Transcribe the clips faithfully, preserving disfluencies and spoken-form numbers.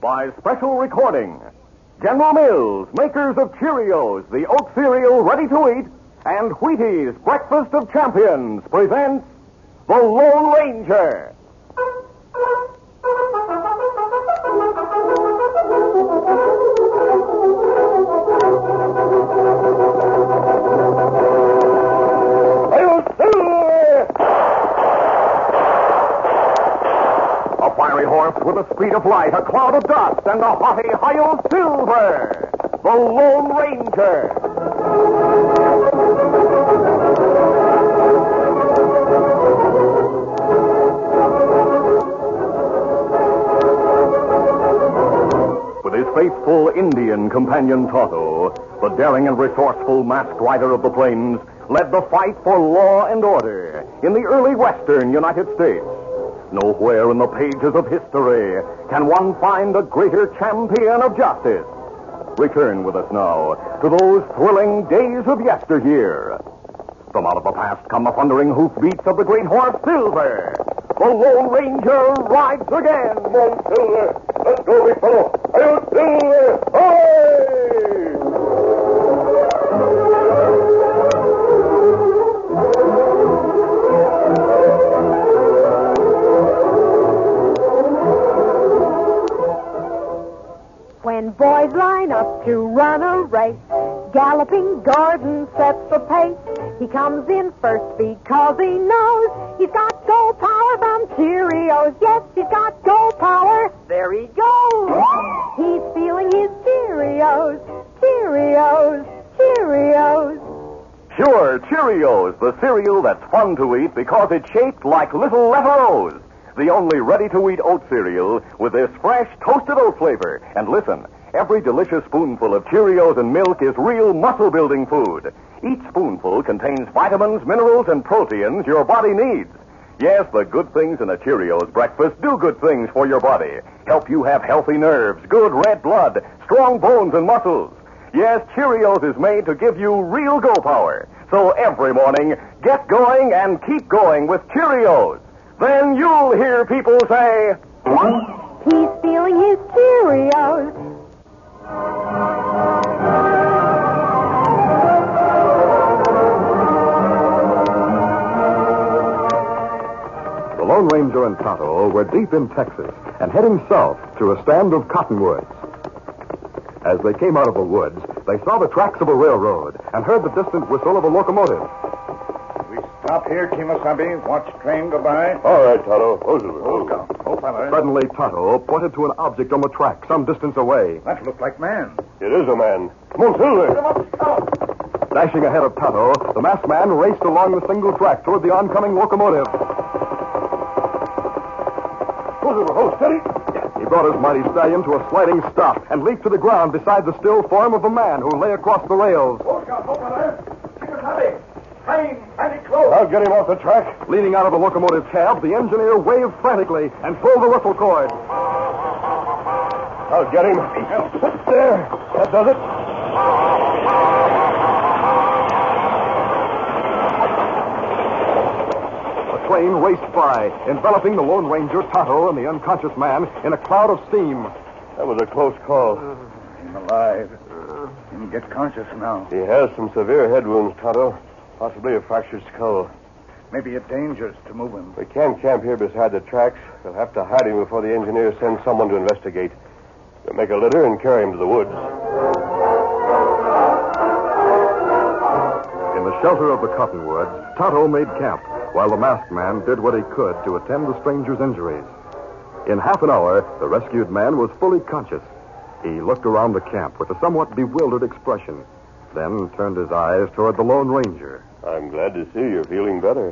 by special recording. General Mills, makers of Cheerios, the oat cereal ready to eat, and Wheaties, breakfast of champions, presents The Lone Ranger. A fiery horse with the speed of light, a cloud of dust, and the haughty Hi-Yo Silver, the Lone Ranger. With his faithful Indian companion Tonto, the daring and resourceful masked rider of the plains led the fight for law and order in the early western United States. Nowhere in the pages of history can one find a greater champion of justice. Return with us now to those thrilling days of yesteryear. From out of the past come the thundering hoofbeats of the great horse Silver. The Lone Ranger rides again. Come on, Silver. Let's go, big fellow. Hi-yo, Silver. Hooray! When boys line up to run a race, Galloping Gordon sets the pace. He comes in first because he knows he's got gold power from Cheerios. Yes, he's got gold power. There he goes. He's feeling his Cheerios, Cheerios, Cheerios. Sure, Cheerios, the cereal that's fun to eat because it's shaped like little letter O's. The only ready-to-eat oat cereal with this fresh toasted oat flavor. And listen, every delicious spoonful of Cheerios and milk is real muscle-building food. Each spoonful contains vitamins, minerals, and proteins your body needs. Yes, the good things in a Cheerios breakfast do good things for your body. Help you have healthy nerves, good red blood, strong bones and muscles. Yes, Cheerios is made to give you real go power. So every morning, get going and keep going with Cheerios. Then you'll hear people say, he's feeling his Cheerios. The Lone Ranger and Tonto were deep in Texas and heading south to a stand of cottonwoods. As they came out of the woods, they saw the tracks of a railroad and heard the distant whistle of a locomotive. Stop here, Kimasabi. Watch train go by. All right, Tonto. Oh, go. Oh, fella. Suddenly, Tonto pointed to an object on the track some distance away. That looked like man. It is a man. Come on, Silver. Come on, stop. Dashing ahead of Tonto, the masked man raced along the single track toward the oncoming locomotive. Silver, hold steady. He brought his mighty stallion to a sliding stop and leaped to the ground beside the still form of a man who lay across the rails. Oh, God, oh, fella. Kimasabi. Train, mighty close. I'll get him off the track. Leaning out of the locomotive cab, the engineer waved frantically and pulled the whistle cord. I'll get him. There. That does it. The train raced by, enveloping the Lone Ranger, Tonto, and the unconscious man in a cloud of steam. That was a close call. Uh, I'm alive. Uh, he can get conscious now. He has some severe head wounds, Tonto. Possibly a fractured skull. Maybe it's dangerous to move him. We can't camp here beside the tracks. We'll have to hide him before the engineer sends someone to investigate. We'll make a litter and carry him to the woods. In the shelter of the cottonwoods, Tonto made camp, while the masked man did what he could to attend the stranger's injuries. In half an hour, the rescued man was fully conscious. He looked around the camp with a somewhat bewildered expression, then turned his eyes toward the Lone Ranger. I'm glad to see you're feeling better.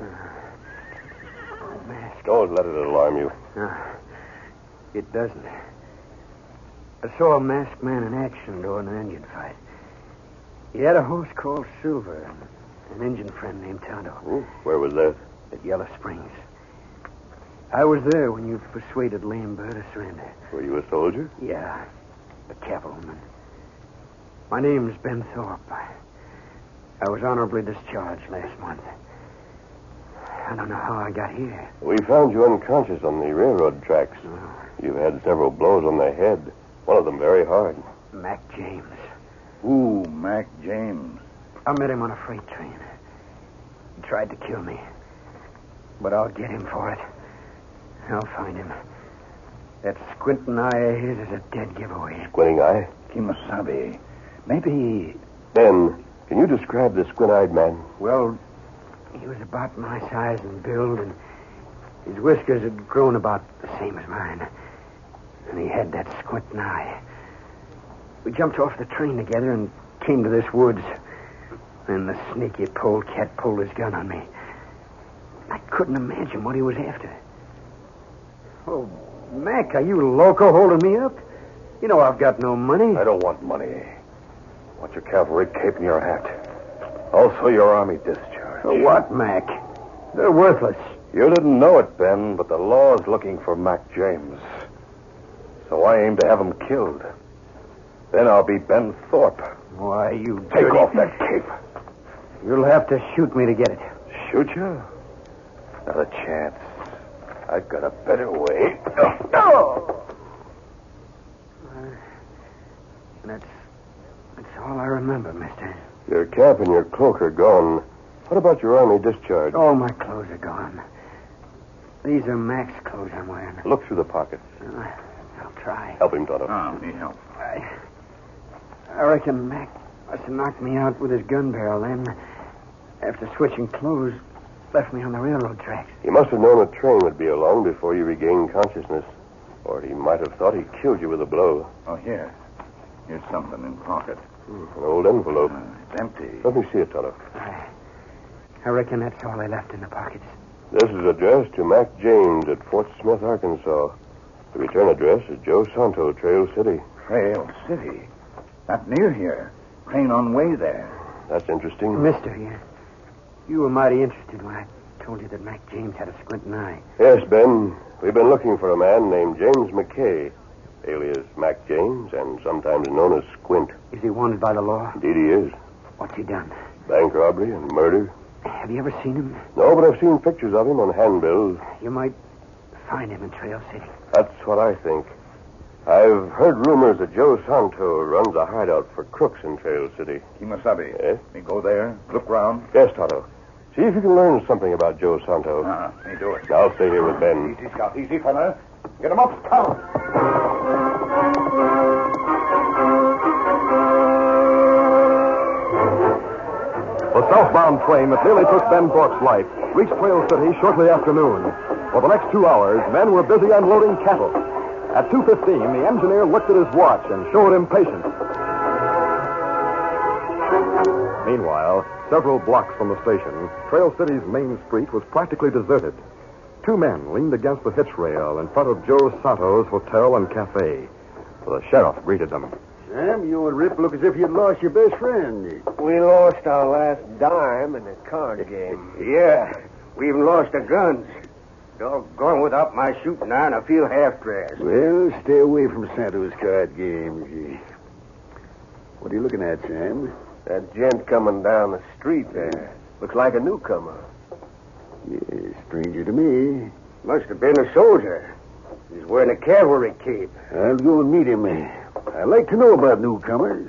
Mask. Don't let it alarm you. No, it doesn't. I saw a masked man in action during an Indian fight. He had a horse called Silver and an Indian friend named Tonto. Ooh, where was that? At Yellow Springs. I was there when you persuaded Lame Bird to surrender. Were you a soldier? Yeah, a cavalryman. My name's Ben Thorpe. I, I was honorably discharged last month. I don't know how I got here. We found you unconscious on the railroad tracks. Oh. You've had several blows on the head. follow them very hard. Mac James. Ooh, Mac James. I met him on a freight train. He tried to kill me. But I'll get him for it. I'll find him. That squinting eye of his is a dead giveaway. Squinting eye? Kimasabi. Maybe... Ben, can you describe the squint-eyed man? Well, he was about my size and build, and his whiskers had grown about the same as mine. And he had that squinting eye. We jumped off the train together and came to this woods. Then the sneaky polecat pulled his gun on me. I couldn't imagine what he was after. Oh, Mac, are you loco holding me up? You know I've got no money. I don't want money. I want your cavalry cape and your hat. Also your army discharge. For what, Mac? They're worthless. You didn't know it, Ben, but the law's looking for Mac James. So I aim to have him killed. Then I'll be Ben Thorpe. Why, you Take dirty... off that cape. You'll have to shoot me to get it. Shoot you? Not a chance. I've got a better way. No! Uh, that's... That's all I remember, mister. Your cap and your cloak are gone. What about your army discharge? All my clothes are gone. These are Mac's clothes I'm wearing. Look through the pockets. Uh, I'll try. Help him, Tonto. Oh, need help. I, I reckon Mac must have knocked me out with his gun barrel, then, after switching clothes, left me on the railroad tracks. He must have known a train would be along before you regained consciousness. Or he might have thought he killed you with a blow. Oh, here. Here's something in pocket. An old envelope. Uh, it's empty. Let me see it, Tonto. I, I reckon that's all I left in the pockets. This is addressed to Mac James at Fort Smith, Arkansas. The return address is Joe Santo, Trail City. Trail City? Not near here. Train on way there. That's interesting. Mister, you, you were mighty interested when I told you that Mac James had a squinting eye. Yes, Ben. We've been looking for a man named James McKay, alias Mac James, and sometimes known as Squint. Is he wanted by the law? Indeed he is. What's he done? Bank robbery and murder. Have you ever seen him? No, but I've seen pictures of him on handbills. You might find him in Trail City. That's what I think. I've heard rumors that Joe Santo runs a hideout for crooks in Trail City. Kimasabi. Yes? Me go there, look round. Yes, Tonto. See if you can learn something about Joe Santo. Ah, me do it. I'll stay here with Ben. Easy, Scout. Easy, fella. Get him up, Scout. The southbound train that nearly took Ben Thorpe's life reached Trail City shortly after noon. For the next two hours, men were busy unloading cattle. At two fifteen, the engineer looked at his watch and showed impatience. Meanwhile, several blocks from the station, Trail City's main street was practically deserted. Two men leaned against the hitch rail in front of Joe Santo's hotel and cafe. The sheriff greeted them. Sam, you and Rip look as if you'd lost your best friend. We lost our last dime in the card game. Yeah, we even lost our guns. Doggone, without my shooting iron, I feel half-dressed. Well, stay away from Santo's card games. What are you looking at, Sam? That gent coming down the street there. Looks like a newcomer. Yeah, stranger to me. Must have been a soldier. He's wearing a cavalry cape. I'll go and meet him. I like to know about newcomers.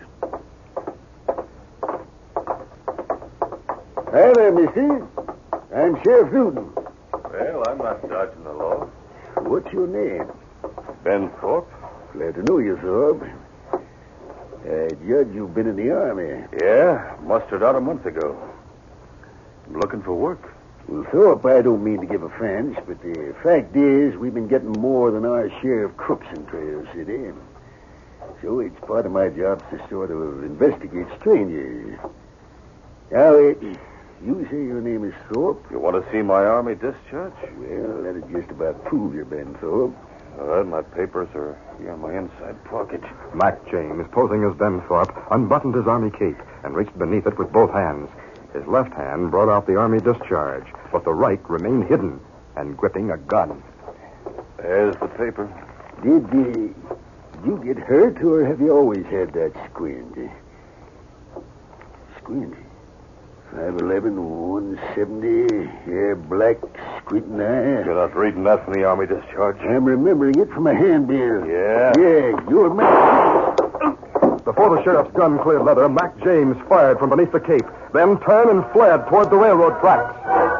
Hi there, mister. I'm Sheriff Newton. Well, I'm not dodging the law. What's your name? Ben Thorpe? Glad to know you, Thorpe. I judge you've been in the Army. Yeah, mustered out a month ago. I'm looking for work. Well, Thorpe, I don't mean to give offense, but the fact is we've been getting more than our share of crooks in Trail City. So it's part of my job to sort of investigate strangers. Now, uh, you say your name is Thorpe? You want to see my army discharge? Well, that'd just about prove you're Ben Thorpe. All right, my papers are here in my inside pocket. Mac James, posing as Ben Thorpe, unbuttoned his army cape and reached beneath it with both hands. His left hand brought out the army discharge, but the right remained hidden and gripping a gun. There's the paper. Did uh, you get hurt, or have you always had that squint? Squint? five eleven, one seventy, hair black, squinting eye. You're not reading that from the Army discharge. I'm remembering it from a handbill. Yeah? Yeah, you're Mac. Before the sheriff's gun cleared leather, Mac James fired from beneath the cape, then turned and fled toward the railroad tracks.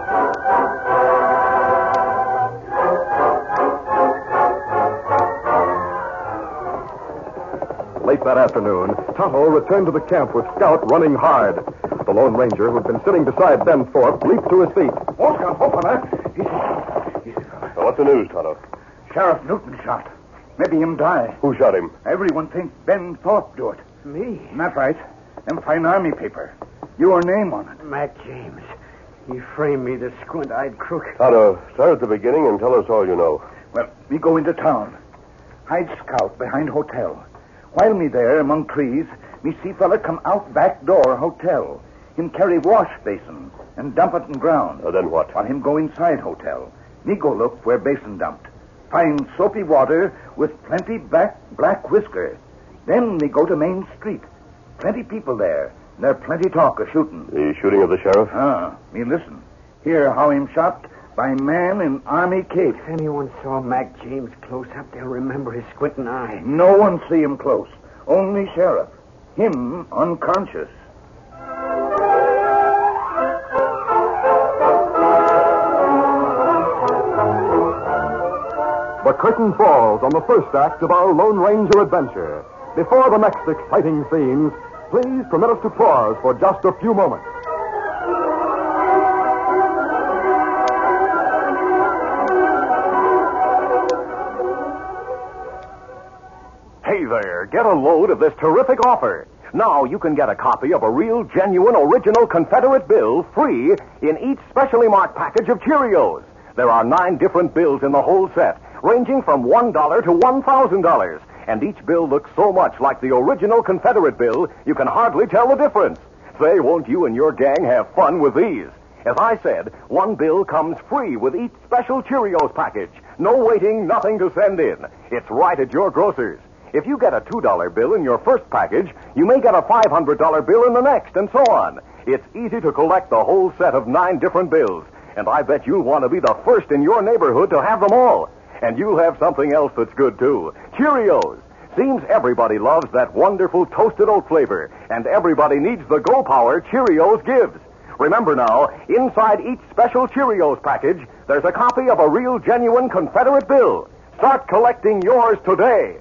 Late that afternoon, Tonto returned to the camp with Scout running hard. The Lone Ranger, who had been sitting beside Ben Thorpe, leaped to his feet. Oh, Scout, hold on, eh? Easy. Easy, fella. Now, what's the news, Tonto? Sheriff Newton shot. Maybe him die. Who shot him? Everyone thinks Ben Thorpe do it. Me? That's right. Them fine army paper. Your name on it. Mac James. He framed me, the squint-eyed crook. Tonto, start at the beginning and tell us all you know. Well, me go into town. Hide Scout behind hotel. While me there among trees, me see fella come out back door hotel. Him carry wash basin and dump it in ground. Uh, then what? While him go inside hotel. Me go look where basin dumped. Find soapy water with plenty black, black whisker. Then me go to Main Street. Plenty people there. There plenty talk of shooting. The shooting of the sheriff? Ah, me listen. Hear how him shot by man in army cape. If anyone saw Mac James close up, they'll remember his squinting eye. No one see him close. Only sheriff. Him unconscious. The curtain falls on the first act of our Lone Ranger adventure. Before the next exciting scenes, please permit us to pause for just a few moments. Hey there, get a load of this terrific offer. Now you can get a copy of a real, genuine, original Confederate bill free in each specially marked package of Cheerios. There are nine different bills in the whole set, ranging from one dollar to one thousand dollars. And each bill looks so much like the original Confederate bill, you can hardly tell the difference. Say, won't you and your gang have fun with these? As I said, one bill comes free with each special Cheerios package. No waiting, nothing to send in. It's right at your grocer's. If you get a two dollar bill in your first package, you may get a five hundred dollar bill in the next, and so on. It's easy to collect the whole set of nine different bills, and I bet you'll want to be the first in your neighborhood to have them all. And you'll have something else that's good, too. Cheerios. Seems everybody loves that wonderful toasted oat flavor, and everybody needs the Go Power Cheerios gives. Remember now, inside each special Cheerios package, there's a copy of a real, genuine Confederate bill. Start collecting yours today.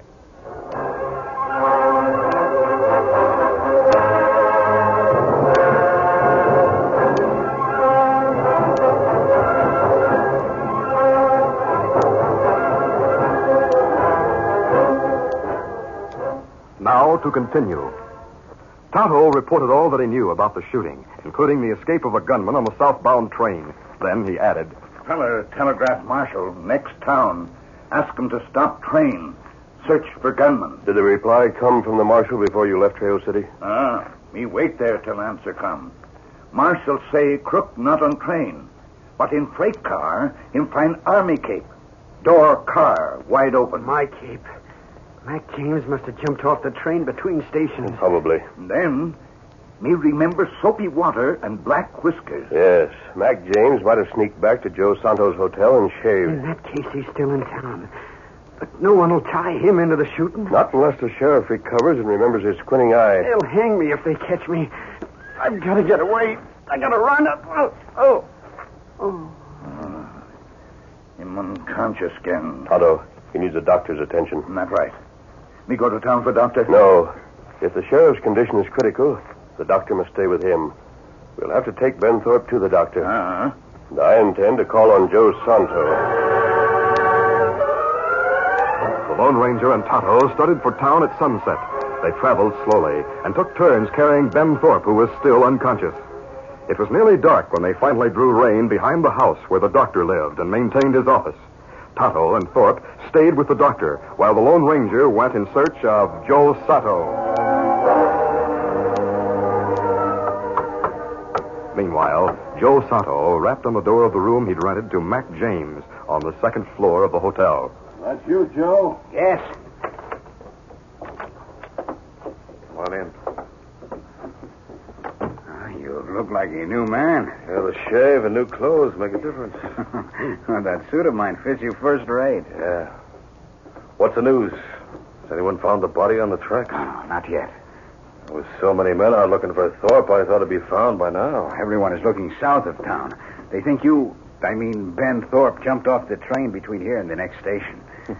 Now to continue. Tonto reported all that he knew about the shooting, including the escape of a gunman on the southbound train. Then he added, Fella telegraphed Marshal, next town. Ask him to stop train. Search for gunmen. Did the reply come from the marshal before you left Trail City? Ah, me wait there till answer come. Marshal say crook not on train, but in freight car, him find army cape. Door car wide open. My cape. Mac James must have jumped off the train between stations. Probably. Then, me remember soapy water and black whiskers. Yes. Mac James might have sneaked back to Joe Santos' hotel and shaved. In that case, he's still in town. But no one will tie him into the shooting. Not unless the sheriff recovers and remembers his squinting eye. They'll hang me if they catch me. I've got to get away. I got to run up. Oh, oh. oh. Uh, him unconscious again. Tonto, he needs a doctor's attention. Not right. Me go to town for doctor? No. If the sheriff's condition is critical, the doctor must stay with him. We'll have to take Ben Thorpe to the doctor. Uh-huh. And I intend to call on Joe Santo. The Lone Ranger and Tonto started for town at sunset. They traveled slowly and took turns carrying Ben Thorpe, who was still unconscious. It was nearly dark when they finally drew rein behind the house where the doctor lived and maintained his office. Tonto and Thorpe stayed with the doctor, while the Lone Ranger went in search of Joe Sato. Meanwhile, Joe Sato rapped on the door of the room he'd rented to Mac James on the second floor of the hotel. That's you, Joe? Yes. Come on in. Ah, you look like a new man. Yeah, the shave and new clothes make a difference. Well, that suit of mine fits you first rate. Yeah. What's the news? Has anyone found the body on the tracks? Oh, not yet. With so many men out looking for Thorpe, I thought it'd be found by now. Everyone is looking south of town. They think you, I mean, Ben Thorpe, jumped off the train between here and the next station.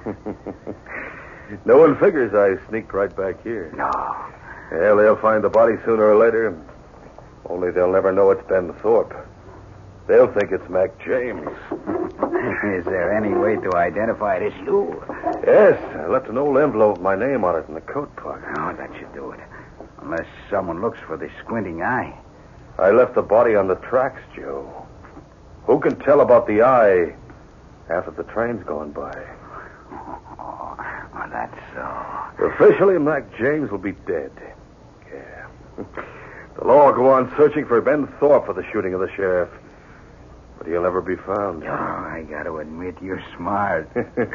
No one figures I sneaked right back here. No. Well, they'll find the body sooner or later. Only they'll never know it's Ben Thorpe. They'll think it's Mac James. Is there any way to identify it as you? Yes, I left an old envelope with my name on it in the coat pocket. Oh, that should do it. Unless someone looks for the squinting eye. I left the body on the tracks, Joe. Who can tell about the eye after the train's gone by? Oh, well, that's so. Officially, Mac James will be dead. Yeah. The law will go on searching for Ben Thorpe for the shooting of the sheriff. But he'll never be found. Oh, I got to admit, you're smart.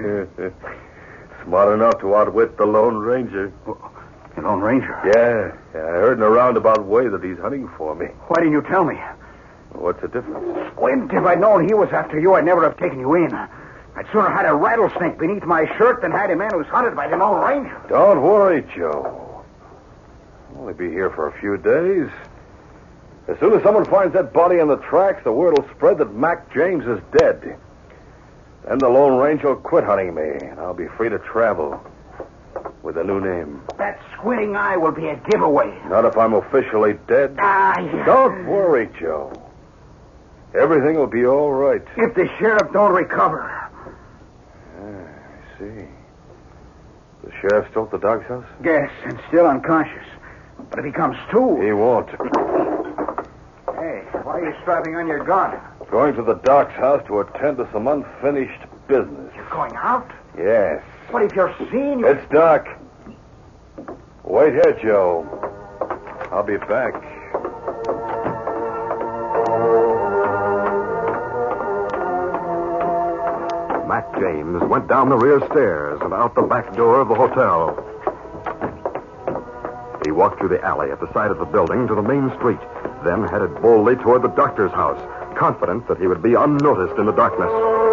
Smart enough to outwit the Lone Ranger. The Lone Ranger? Yeah, yeah. I heard in a roundabout way that he's hunting for me. Why didn't you tell me? What's the difference? Squint, if I'd known he was after you, I'd never have taken you in. I'd sooner had a rattlesnake beneath my shirt than had a man who's hunted by the Lone Ranger. Don't worry, Joe. I'll only be here for a few days. As soon as someone finds that body on the tracks, the word will spread that Mac James is dead. Then the Lone Ranger will quit hunting me, and I'll be free to travel with a new name. That squinting eye will be a giveaway. Not if I'm officially dead. Ah, yeah. Don't worry, Joe. Everything will be all right. If the sheriff don't recover. Ah, I see. The sheriff still at the dog's house? Yes, and still unconscious. But if he comes to... He won't. Hey, why are you strapping on your gun? Going to the doc's house to attend to some unfinished business. You're going out? Yes. But if you're seen... You... It's Doc. Wait here, Joe. I'll be back. Mac James went down the rear stairs and out the back door of the hotel. He walked through the alley at the side of the building to the main street, then headed boldly toward the doctor's house, confident that he would be unnoticed in the darkness.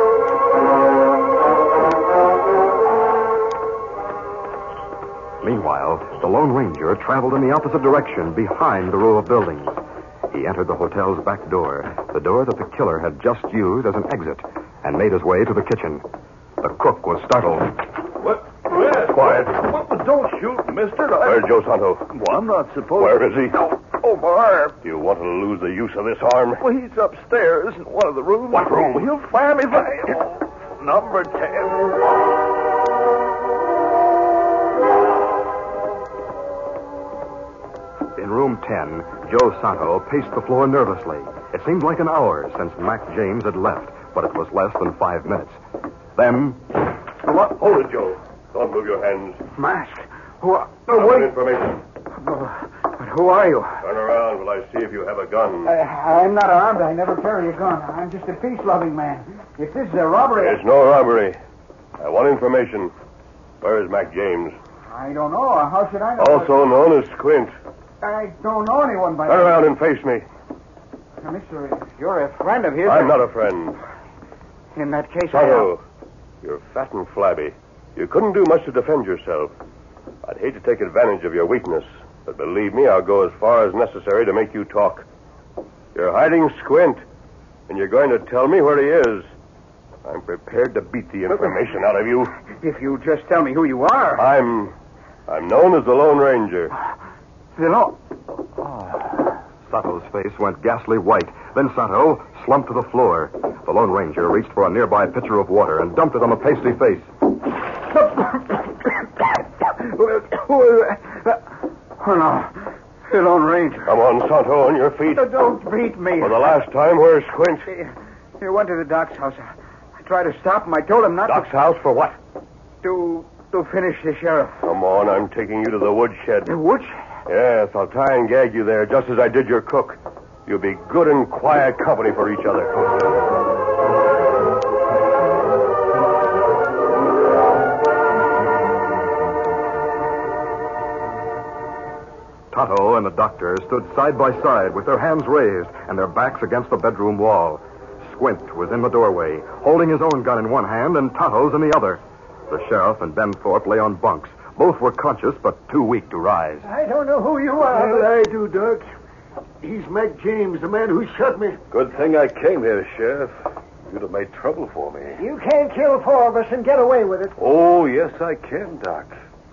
Meanwhile, the Lone Ranger traveled in the opposite direction behind the row of buildings. He entered the hotel's back door, the door that the killer had just used as an exit, and made his way to the kitchen. The cook was startled. What? Where? Quiet. Don't shoot, mister. Where's Joe Santo? Well, I'm not supposed Where is he? Oh, oh, my arm. Do you want to lose the use of this arm? Well, he's upstairs in one of the rooms. What room? He'll fire me if I... Oh, number ten. In room ten, Joe Santo paced the floor nervously. It seemed like an hour since Mac James had left, but it was less than five minutes. Then... What? Hold it, Joe. Don't move your hands. Mask? Who are... No, Oh, wait. information. Oh, but who are you? Turn around while I see if you have a gun. I, I'm not armed. I never carry a gun. I'm just a peace-loving man. If this is a robbery... It's no robbery. I want information. Where is Mac James? I don't know. How should I know? Also known as Squint. I don't know anyone by Turn around and face me. Now, mister, if you're a friend of his... I'm not a friend. In that case, I... Santo, you're fat and flabby. You couldn't do much to defend yourself. I'd hate to take advantage of your weakness, but believe me, I'll go as far as necessary to make you talk. You're hiding Squint, and you're going to tell me where he is. I'm prepared to beat the information out of you. If you just tell me who you are... I'm... I'm known as the Lone Ranger. You know... Santo's face went ghastly white. Then Santo slumped to the floor. The Lone Ranger reached for a nearby pitcher of water and dumped it on the pasty face. Oh, no. The Lone Ranger. Come on, Santo, on your feet. Oh, don't beat me. For the last time, where's Squint? He went to the doc's house. I tried to stop him. I told him not Doc's house for what? to... to finish the sheriff. Come on, I'm taking you to the woodshed. The woods? Yes, I'll tie and gag you there, just as I did your cook. You'll be good and quiet company for each other. Tonto and the doctor stood side by side with their hands raised and their backs against the bedroom wall. Squint was in the doorway, holding his own gun in one hand and Tonto's in the other. The sheriff and Ben Thorpe lay on bunks. Both were conscious, but too weak to rise. I don't know who you are. Well, I do, Doc. He's Mac James, the man who shot me. Good thing I came here, Sheriff. You'd have made trouble for me. You can't kill four of us and get away with it. Oh, yes, I can, Doc.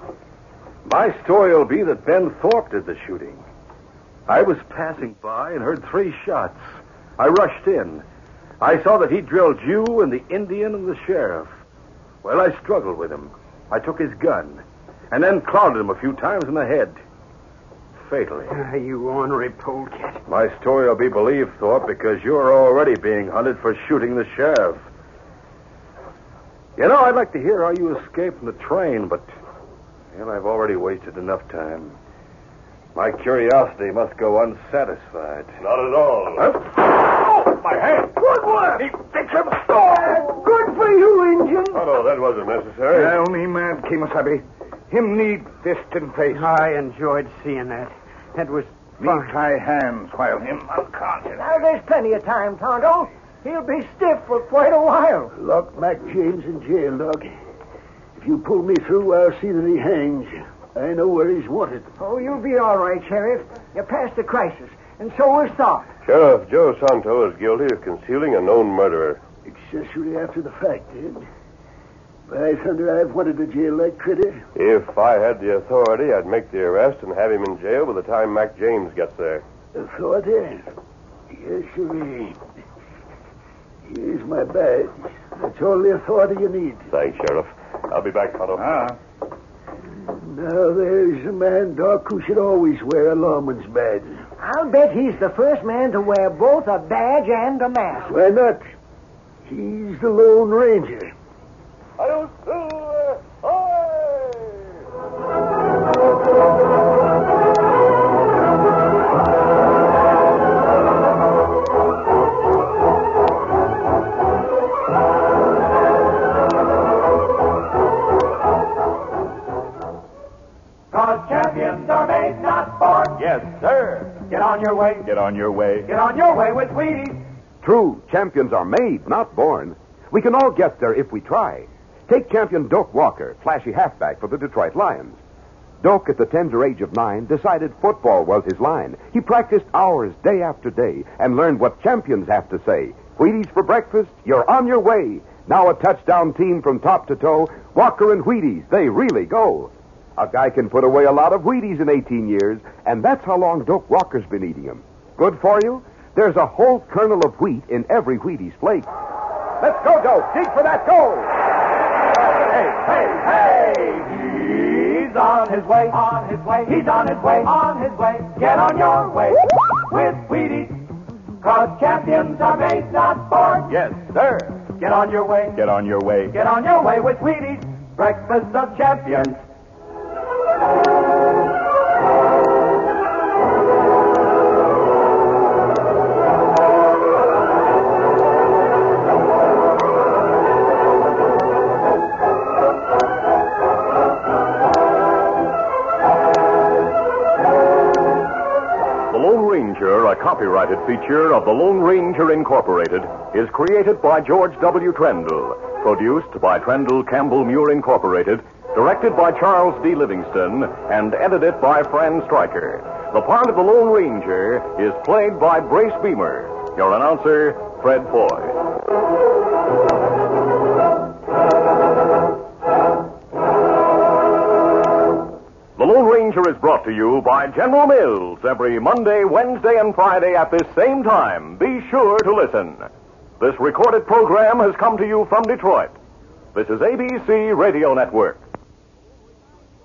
My story will be that Ben Thorpe did the shooting. I was passing by and heard three shots. I rushed in. I saw that he drilled you and the Indian and the sheriff. Well, I struggled with him. I took his gun and then clouded him a few times in the head. Fatally. Ah, you ornery polecat. My story will be believed, Thorpe, because you're already being hunted for shooting the sheriff. You know, I'd like to hear how you escaped from the train, but well, I've already wasted enough time. My curiosity must go unsatisfied. Not at all. Huh? Oh, my hand. Good work! He thinks him. Oh, good for you, Injun. Oh, no, that wasn't necessary. Tell me, man, Kemosabe. Him need fist and face. I enjoyed seeing that. That was Me fun. tie hands while him unconscious. Now, there's plenty of time, Tonto. He'll be stiff for quite a while. Lock Mac James in jail, Doc. If you pull me through, I'll see that he hangs. I know where he's wanted. Oh, you'll be all right, Sheriff. You're past the crisis, and so is Thorpe. Sheriff Joe Santo is guilty of concealing a known murderer. Accessory after the fact, Ed. By thunder, I've wanted to jail that critter. If I had the authority, I'd make the arrest and have him in jail by the time Mac James gets there. Authority? Yes, sir. Here's my badge. That's all the authority you need. Thanks, Sheriff. I'll be back, Tonto. Ah. Now, there's a man, Doc, who should always wear a lawman's badge. I'll bet he's the first man to wear both a badge and a mask. Why not? He's the Lone Ranger. Cause champions are made, not born. Yes, sir. Get on your way. Get on your way. Get on your way with Wheaties. True, champions are made, not born. We can all get there if we try. Take champion Doak Walker, flashy halfback for the Detroit Lions. Doak, at the tender age of nine, decided football was his line. He practiced hours day after day and learned what champions have to say. Wheaties for breakfast, you're on your way. Now a touchdown team from top to toe. Walker and Wheaties, they really go. A guy can put away a lot of Wheaties in eighteen years, and that's how long Doak Walker's been eating them. Good for you? There's a whole kernel of wheat in every Wheaties flake. Let's go, Doak. Dig for that goal. Hey, hey, hey! He's on his way, on his way, he's on his way, on his way. Get on your way with Wheaties. Cause champions are made, not born. Yes, sir. Get on your way, Get on your way. get on your way with Wheaties. Breakfast of champions. A copyrighted feature of the Lone Ranger Incorporated, is created by George W. Trendle, produced by Trendle Campbell Muir Incorporated, directed by Charles D. Livingston, and edited by Fran Stryker. The part of the Lone Ranger is played by Brace Beamer. Your announcer, Fred Foy. The Lone Ranger is brought to you by General Mills every Monday, Wednesday, and Friday at this same time. Be sure to listen. This recorded program has come to you from Detroit. This is A B C Radio Network.